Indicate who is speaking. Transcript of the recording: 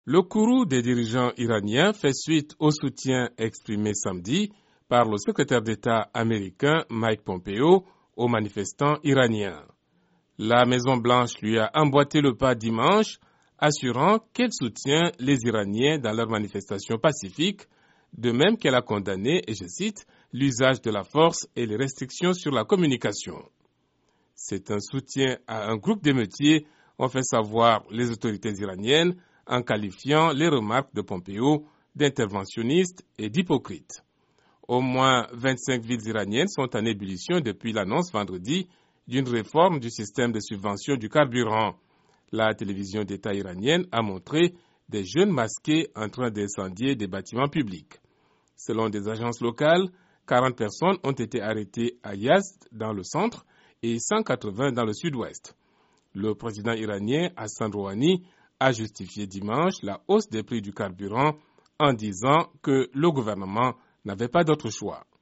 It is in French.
Speaker 1: Le courroux des dirigeants iraniens fait suite au soutien exprimé samedi par le secrétaire d'État américain Mike Pompeo aux manifestants iraniens. La Maison-Blanche lui a emboîté le pas dimanche, assurant qu'elle soutient les Iraniens dans leurs manifestations pacifiques, de même qu'elle a condamné, et je cite, l'usage de la force et les restrictions sur la communication. C'est un soutien à un groupe d'émeutiers, ont fait savoir les autorités iraniennes, en qualifiant les remarques de Pompeo d'interventionnistes et d'hypocrites. Au moins 25 villes iraniennes sont en ébullition depuis l'annonce vendredi d'une réforme du système de subvention du carburant. La télévision d'État iranienne a montré des jeunes masqués en train d'incendier des bâtiments publics. Selon des agences locales, 40 personnes ont été arrêtées à Yazd dans le centre et 180 dans le sud-ouest. Le président iranien Hassan Rouhani a justifié dimanche la hausse des prix du carburant en disant que le gouvernement n'avait pas d'autre choix.